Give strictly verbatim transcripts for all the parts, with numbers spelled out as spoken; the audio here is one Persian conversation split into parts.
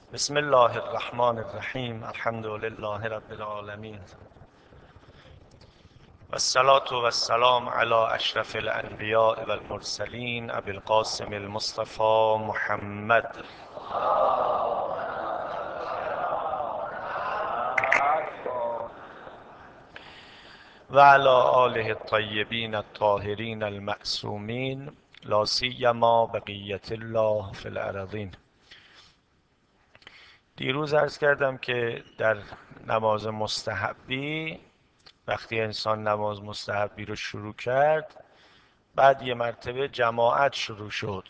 بسم الله الرحمن الرحیم. الحمد لله رب العالمین و الصلاة و السلام علی اشرف الانبیاء و المرسلین ابی القاسم المصطفى محمد و علی آله الطیبین الطاهرین المعصومین لا سیما بقیت الله فی الارضین. دیروز عرض کردم که در نماز مستحبی وقتی انسان نماز مستحبی رو شروع کرد، بعد یه مرتبه جماعت شروع شد.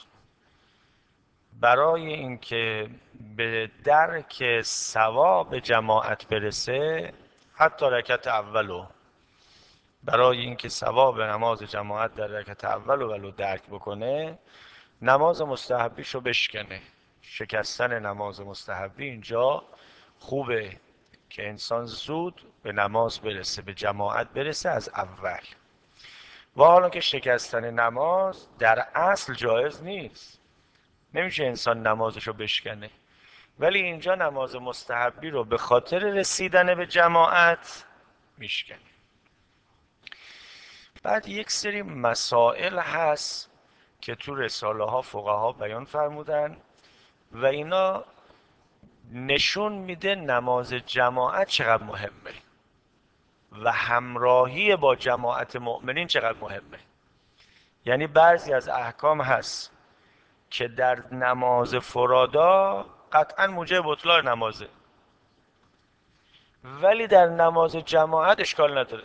برای اینکه به درک ثواب جماعت برسه، حتی رکعت اولو برای اینکه ثواب نماز جماعت در رکعت اول ولو درک بکنه، نماز مستحبیش رو بشکنه. شکستن نماز مستحبی اینجا خوبه که انسان زود به نماز برسه، به جماعت برسه از اول. و حالا که شکستن نماز در اصل جایز نیست، نمیشه انسان نمازشو بشکنه، ولی اینجا نماز مستحبی رو به خاطر رسیدن به جماعت میشکنه. بعد یک سری مسائل هست که تو رساله ها فقها بیان فرمودن و اینا نشون میده نماز جماعت چقدر مهمه و همراهی با جماعت مؤمنین چقدر مهمه. یعنی بعضی از احکام هست که در نماز فرادا قطعا موجب بطلان نمازه، ولی در نماز جماعت اشکال نداره.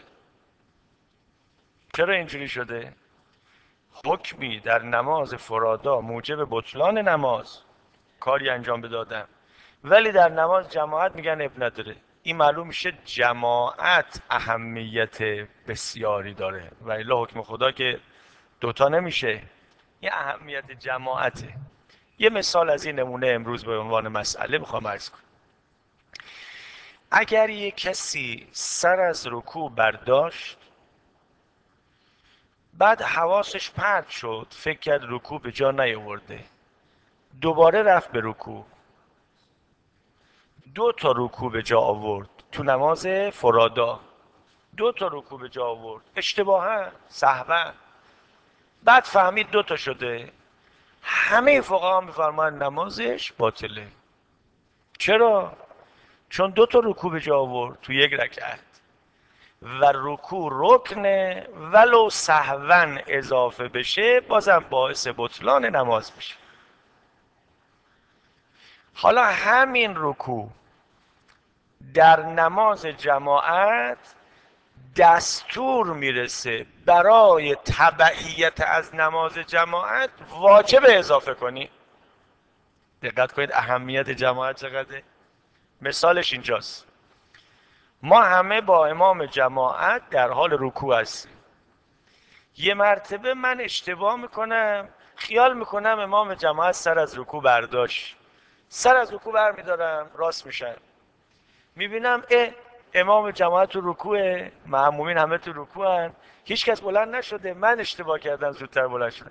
چرا اینجوری شده؟ حکمی در نماز فرادا موجب بطلان نماز کاری انجام بدادن، ولی در نماز جماعت میگن اب نداره. این معلوم میشه جماعت اهمیت بسیاری داره و الا حکم خدا که دوتا نمیشه. این اهمیت جماعته. یه مثال از این نمونه امروز به عنوان مسئله میخوام عرض کنم. اگر یه کسی سر از رکوع برداشت، بعد حواسش پرت شد، فکر کرد رکوع به جا نیاورده، دوباره رفت به رکوع، دو تا رکوع به جا آورد تو نماز فرادا، دو تا رکوع به جا آورد اشتباها سهوا، بعد فهمید دو تا شده، همه فقها میفرمایند نمازش باطله. چرا؟ چون دو تا رکوع به جا آورد تو یک رکعت و رکوع رکنه، ولو سهوا اضافه بشه بازم باعث بطلان نماز میشه. حالا همین رکوع در نماز جماعت دستور میرسه برای تبعیت از نماز جماعت واجب اضافه کنی. دقت کنید اهمیت جماعت چقدره. مثالش اینجاست. ما همه با امام جماعت در حال رکوع هستیم. یه مرتبه من اشتباه میکنم، خیال میکنم امام جماعت سر از رکوع برداشت، سر از رکوع برمیدارم راست میشن، میبینم اه امام جماعت تو رکوعه، مأمومین همه تو رکوعن، هیچ کس بلند نشده، من اشتباه کردم زودتر بلند شدم.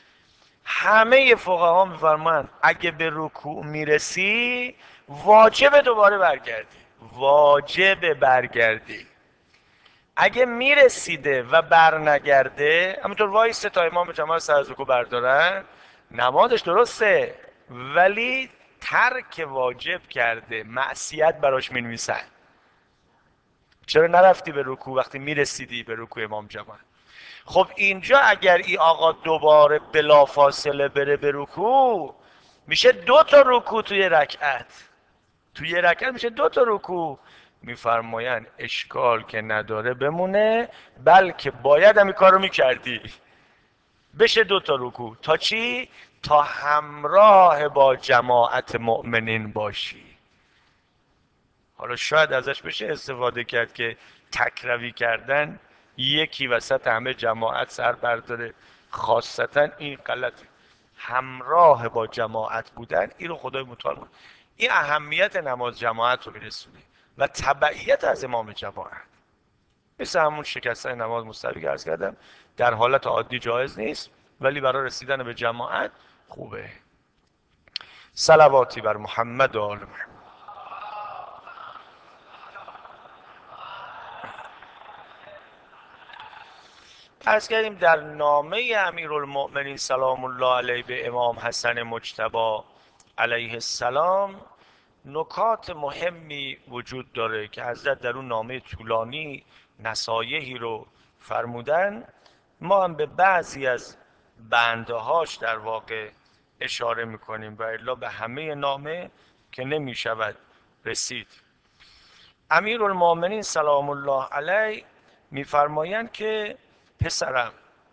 همه فقها میفرمایند اگه به رکوع میرسی واجب دوباره برگردی، واجب برگردی. اگه میرسیده و بر نگرده همونطور وایسته تا امام جماعت سر از رکوع بردارن، نمازش درسته، ولی ترک واجب کرده، معصیت براش مینویسن. چرا نرفتی به رکوع وقتی میرسیدی به رکوع امام جماعت؟ خب اینجا اگر ای آقا دوباره بلافاصله بره به رکوع، میشه دو تا رکوع توی رکعت، توی رکعت میشه دو تا رکوع. میفرمایند اشکال که نداره بمونه، بلکه باید همین کارو میکردی، بشه دو تا رکوع. تا چی؟ تا همراه با جماعت مؤمنین باشی. حالا شاید ازش بشه استفاده کرد که تکروی کردن یکی وسط همه جماعت سر برداره، خاصتا این غلط. همراه با جماعت بودن این رو خدای متعال بود. این اهمیت نماز جماعت رو میرسونه و تبعیت از امام جماعت. مثل همون شکستن نماز مستحبی که عرض کردم، در حالت عادی جایز نیست، ولی برای رسیدن به جماعت خوبه. صلواتی بر محمد و آل محمد. عرض کردیم در نامه امیرالمؤمنین سلام الله علیه به امام حسن مجتبی علیه السلام نکات مهمی وجود داره که حضرت در اون نامه طولانی نصایحی رو فرمودن. ما هم به بعضی از بندهاش در واقع اشاره میکنیم و الا به همه نامه که نمیشود رسید. امیرالمؤمنین سلام الله علیه میفرمایند که پسرم،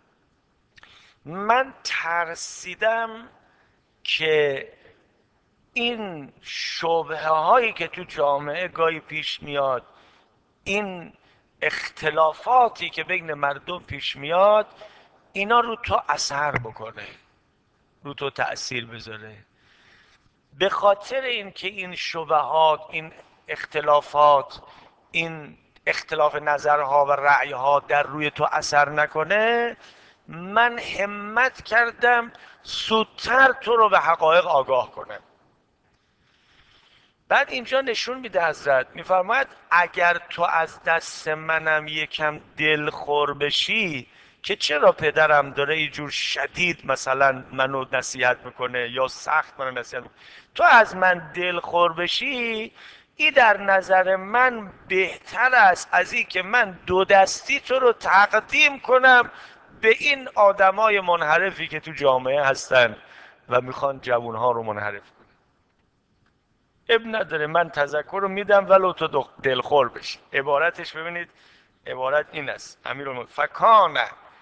من ترسیدم که این شبهه هایی که تو جامعه گاهی پیش میاد، این اختلافاتی که بین مردم پیش میاد، اینا رو تو اثر بکنه، رو تو تأثیر بذاره. به خاطر اینکه این شبهات، این اختلافات، این اختلاف نظرها و رأیها در روی تو اثر نکنه، من همت کردم زودتر تو رو به حقایق آگاه کنم. بعد اینجا نشون میده حضرت، میفرماید اگر تو از دست منم یکم دلخور بشی که چرا پدرم داره اینجور شدید مثلا منو نصیحت میکنه یا سخت منو نصیحت میکنه، تو از من دلخور بشی، این در نظر من بهتر است از این که من دو دستی تو رو تقدیم کنم به این آدمای منحرفی که تو جامعه هستن و میخوان جوانها رو منحرف کنن. اب نداره، من تذکر رو میدم ولو تو دلخور بشی. عبارتش ببینید، عبارت این است: امیرالمومنین فکان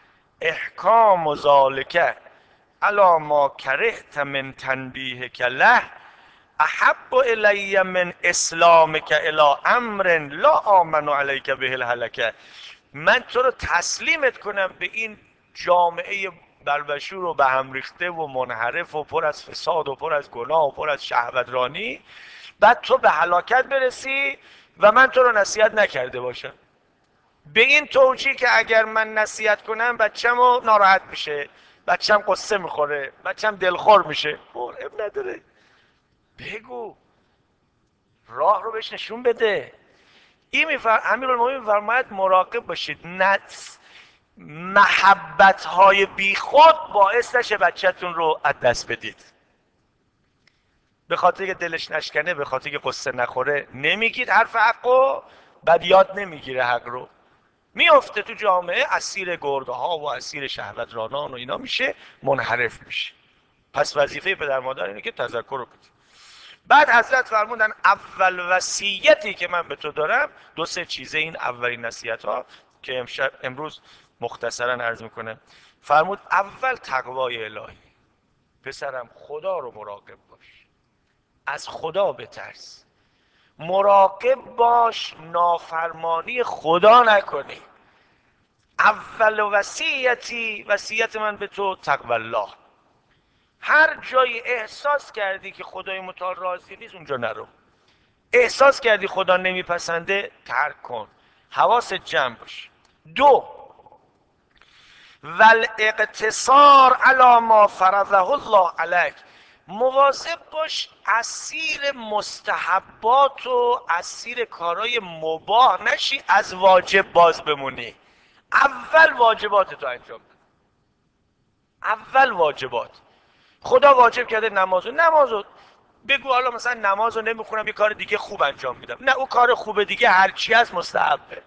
احکام ذالک علی ما کرهت من تنبیهک له احب الی من اسلامک الی امر لا آمن علیک به الهلکه. من تو رو تسلیمت کنم به این جامعه بلبشور و به هم ریخته و منحرف و پر از فساد و پر از گناه و پر از شهوترانی، بعد تو به هلاکت برسی و من تو رو نصیحت نکرده باشم، به این توجیه که اگر من نصیحت کنم بچه‌مو ناراحت میشه، بچه‌م قصه میخوره، بچه‌م دلخور میشه. اب نداره، بگو، راه رو بهش نشون بده. این میفر... امیرالمومنین میفرماید مراقب باشید نتس محبت های بی خود باعث نشه بچه‌تون رو از دست بدید. به خاطر که دلش نشکنه، به خاطر که قصه نخوره نمیگید حرف حقو، بعد یاد نمیگیره حق رو، میفته تو جامعه اسیر گرده ها و اسیر شهوت رانان و اینا میشه، منحرف میشه. پس وظیفه پدر مادر اینه که تذکر رو بده. بعد حضرت فرمودن اول وصیتی که من به تو دارم دو سه چیزه، این اولین نصیحت ها که امشب امروز مختصرا عرض میکنم. فرمود اول تقوای الهی، پسرم خدا رو مراقب باش، از خدا بترس، مراقب باش نافرمانی خدا نکنی. اول وصیتی، وصیت من به تو تقوی الله. هر جایی احساس کردی که خدای متعال راضی نیست اونجا نرو. احساس کردی خدا نمیپسنده ترک کن، حواست جمع باش. دو، والاقتصار علی ما فرضه الله علیک، مواظب باش اسیر مستحبات و اسیر کارهای مباح نشی، از واجب باز بمونی. اول واجبات تو انجام بده، اول واجبات. خدا واجب کرده نمازو، نمازو بگو حالا مثلا نمازو نمیخونم یه کار دیگه خوب انجام میدم، نه، اون کار خوب دیگه هرچی از مستحبه.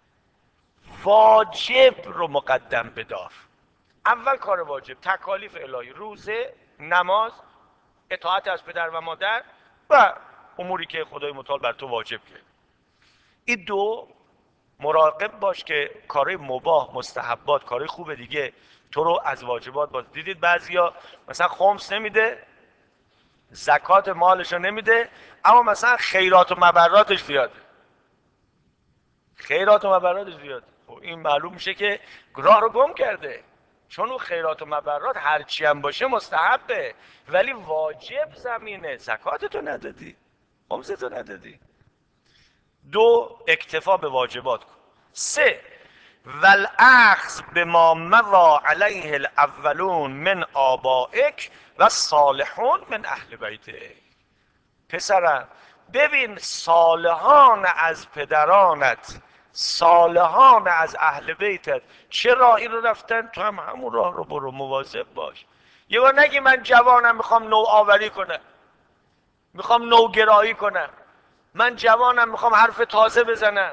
واجب رو مقدم بدار. اول کار واجب، تکالیف الهی، روزه، نماز، اطاعت از پدر و مادر و اموری که خدای متعال بر تو واجب کرد. این دو، مراقب باش که کارهای مباح، مستحبات، کارهای خوب دیگه تو رو از واجبات باز. دیدید بعضیا مثلا خمس نمیده، زکات مالش رو نمیده، اما مثلا خیرات و مبراتش زیاده، خیرات و مبراتش زیاده. خب این معلوم میشه که راه رو گم کرده، چون اون خیرات و مبرات هرچی هم باشه مستحبه، ولی واجب زمینه، زکاتتو ندادی، خمستو ندادی. دو، اکتفا به واجبات کن. سه، والاخذ بما مضى علیه الاولون من آبائک و صالحون من اهل بیتک. پسرم ببین صالحان از پدرانت، صالحان از اهل بیتت چه راهی رو رفتن، تو هم همون راه رو برو، مواظب باش. یه بار نگی من جوانم میخوام نوآوری کنم، میخوام نوگرایی کنم، من جوانم میخوام حرف تازه بزنم.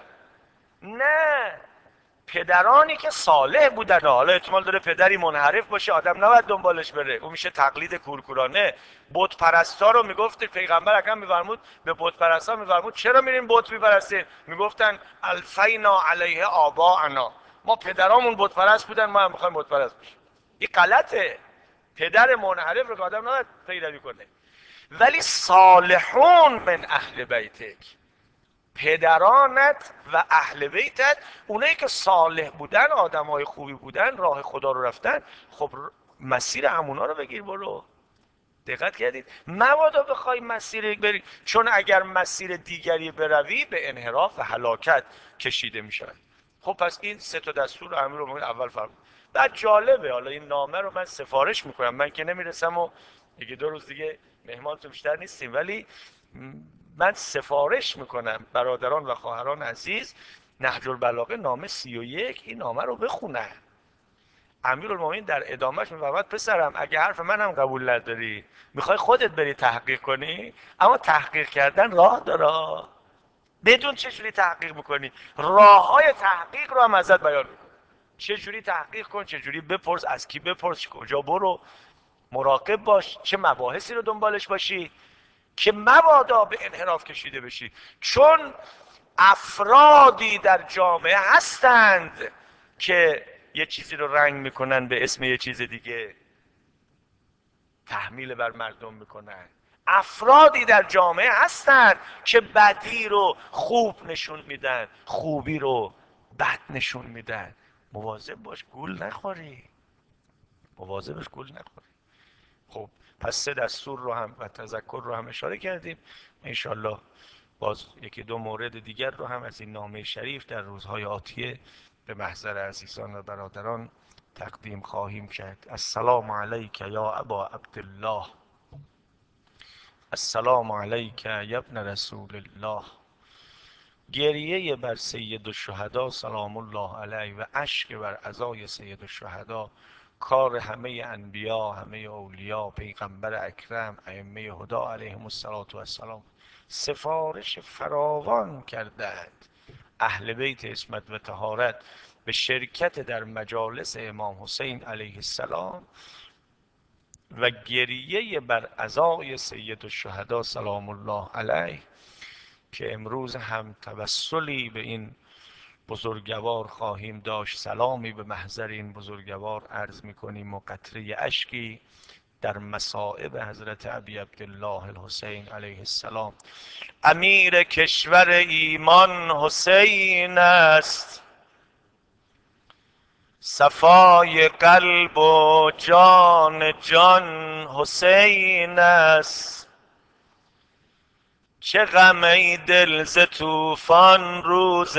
نه، پدرانی که صالح بودن، حالا احتمال داره پدری منحرف باشه آدم نباید دنبالش بره، اون میشه تقلید کورکورانه. بت پرستا رو میگفت پیغمبر اکرم میفرمود به بت پرستا میفرمود چرا میرین بت میپرستین؟ میگفتن الفینا علیه آباءنا، ما پدرامون بت پرست بودن ما هم میخوایم بت پرست بشیم. این غلطه. پدر منحرف رو که آدم نباید پیروی کنه. ولی صالحون من اهل بیتک، پدرانت و اهل بیتت، اونایی که صالح بودن، آدمای خوبی بودن، راه خدا رو رفتن، خب مسیر همونا رو بگیر برو. دقت کردید؟ مبادا بخوای مسیر بری، چون اگر مسیر دیگری بروی به انحراف و هلاکت کشیده میشن. خب پس این سه تا دستور رو امیرالمومنین اول فرمود. بعد جالبه، حالا این نامه رو من سفارش میکنم، من که نمیرسم و یکی دو روز دیگه مهمانتون بیشتر نیستیم، ولی من سفارش میکنم برادران و خواهران عزیز نهج البلاغه نامه سی و یک این نامه رو بخونن. امیرالمومنین در ادامهش میفرماد پسرم اگه حرف منم قبول نداری، میخوای خودت بری تحقیق کنی، اما تحقیق کردن راه داره. بدون چجوری تحقیق میکنی، راه های تحقیق رو هم ازت بیان میکنه. چجوری تحقیق کن، چجوری بپرس، از کی بپرس، کجا برو، مراقب باش چه مباحثی رو دنبالش باشی که مبادا به انحراف کشیده بشی. چون افرادی در جامعه هستند که یه چیزی رو رنگ میکنن به اسم یه چیز دیگه، تحمیل بر مردم میکنن. افرادی در جامعه هستند که بدی رو خوب نشون میدن، خوبی رو بد نشون میدن. مواظب باش گول نخوری، مواظب باش گول نخوری. خب پس سه دستور رو هم و تذکر رو هم اشاره کردیم. انشالله باز یکی دو مورد دیگر رو هم از این نامه شریف در روزهای آتیه به محضر عزیزان و برادران تقدیم خواهیم کرد. السلام علیک یا ابا عبدالله، السلام علیک یا ابن رسول الله. گریه بر سید الشهدا سلام الله علیه و اشک بر عزای سید الشهدا کار همه انبیا، همه اولیا، پیغمبر اکرم، ائمه هدا علیهم السلام. سفارش فراوان کردند اهل بیت عصمت و طهارت به شرکت در مجالس امام حسین علیه السلام و گریه بر عزای سید الشهدا سلام الله علیه، که امروز هم توسلی به این بزرگوار خواهیم داشت، سلامی به محضر این بزرگوار عرض میکنیم و قطره اشکی در مصائب حضرت ابی عبدالله الحسین علیه السلام. امیر کشور ایمان حسین است، صفای قلب و جان جان حسین است. چه غم ای دل ز طوفان روز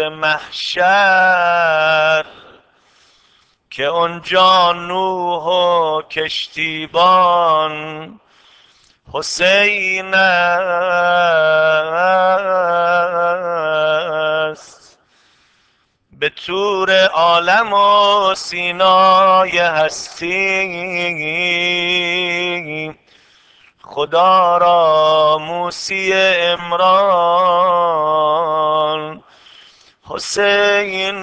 محشر، که اونجا نوح و کشتیبان حسین است. به طور عالم و سینای هستی خدا را موسی عمران حسین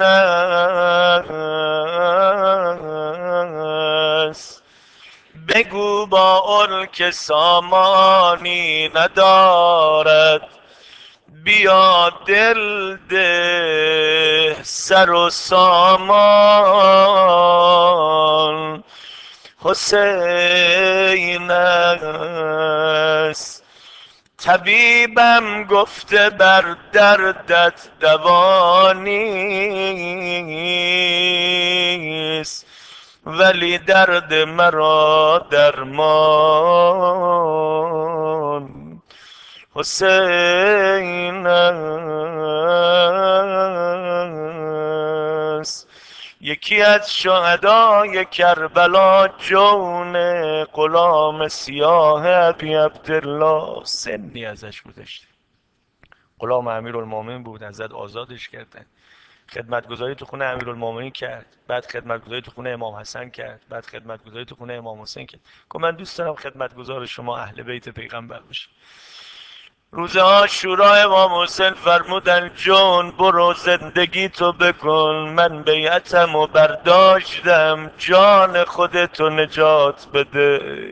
است. بگو با ارک سامانی ندارد، بیا دل ده سر و سامان حسین است. طبیبم گفته بر دردت دوا نیست، ولی درد مرا درمان حسین است. یکی از شهدای کربلا جون غلام سیاه ابی عبدالله، سنی ازش گذشته، غلام امیرالمومنین بود، ازت آزادش کردن، خدمتگزاری تو خونه امیرالمومنین کرد، بعد خدمتگزاری تو خونه امام حسن کرد، بعد خدمتگزاری تو خونه امام حسین کرد. گفت من دوست دارم خدمتگزار شما اهل بیت پیغمبر باشم. روز عاشورا امام حسین فرمودن جون برو زندگی تو بکن، من بیعتم و برداشتم، جان خودتو نجات بده.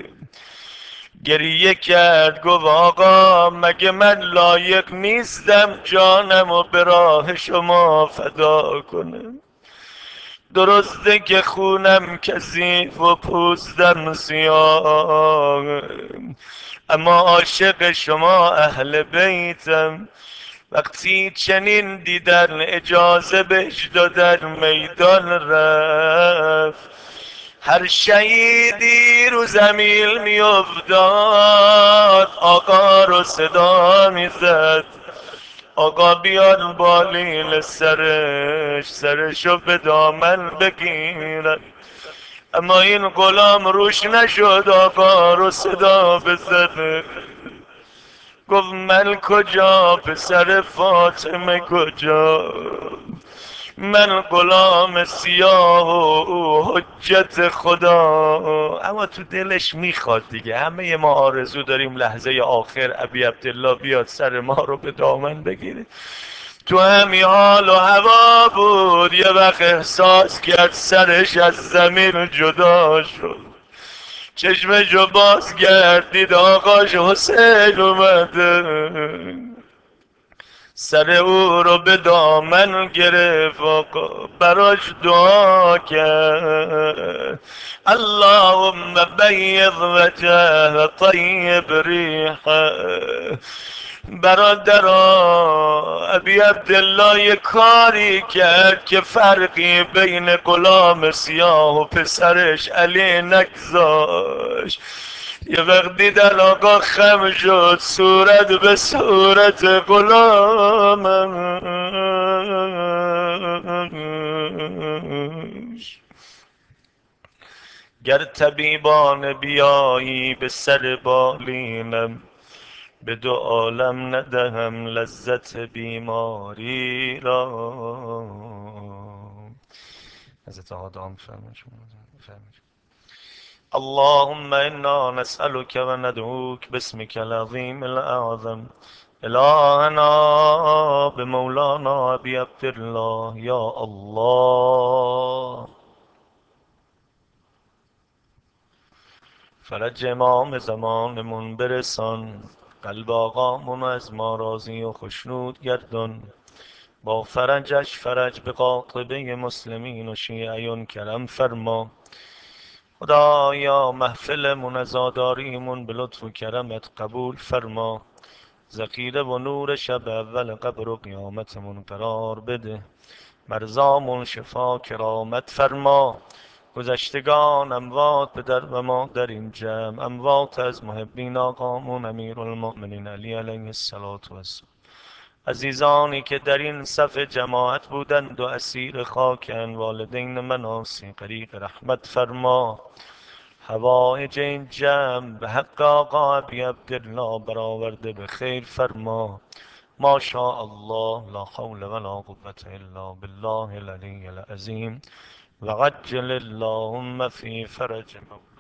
گریه کرد گفت آقا مگه من لایق نیستم جانم و به راه شما فدا کنم؟ درسته که خونم کثیف و پوستم سیاه، اما عاشق شما اهل بیتم. وقتی چنین دیدن اجازه بهش دادن میدان رفت. هر شهیدی رو زمین می افتاد، آقا رو صدا می زد، آقا بیان بالین سرش، سرشو به دامن بگیرد. اما این غلام روش نشد آقا رو صدا بزنه. گفت من کجا پسر فاطمه کجا، من غلام سیاه و او حجت خدا. اما تو دلش میخواد دیگه، همه ما آرزو داریم لحظه آخر ابی عبدالله بیاد سر ما رو به دامن بگیره. تو همین حال و هوا بود، یه وقت احساس کرد سرش از زمین جدا شد، چشمشو باز گردید آقاش حسین اومده، سر او رو به دامن گرفت، آقا براش دعا کرد. اللهم بیض وجه طیب ریحه. برادرا ابی عبدالله یه کاری کرد که فرقی بین غلام سیاه و پسرش علی نگذاشت. یه وقت دیدن آقا خم شد، صورت به صورت غلامش. گر طبیبان بیایی به سر بالینم، به دو عالم ندهم لذت بیماری را. حضرت آدم فرمایش. اللهم انا نسألك وندعوك باسمك العظيم الاعظم الهنا بمولانا ابي عبد الله. یا الله، فرج امام زمانمون برسان، قلب آقامون از ما راضی و خشنود گردان، با فرجش فرج به قاطبه مسلمین و شیعیون کرم فرما. خدایا محفلمون عزاداریمون به لطف و کرمت قبول فرما، ذخیره و نور شب اول قبر و قیامتمون قرار بده، مرزامون شفا کرامت فرما. گذشتگان اموات به در و ما در این جمع، اموات از محبین آقامون امیرالمؤمنین علی علیه السلام و السلام، عزیزانی که در این صف جماعت بودند و اسیر خاکن، والدین مناسی غریق رحمت فرما. حوائج این جمع به حق آقا ابی عبدالله برآورده به خیر فرما. ما شاء الله لا حول ولا قوة الا بالله العلی العظیم. و عجل اللهم فی فرج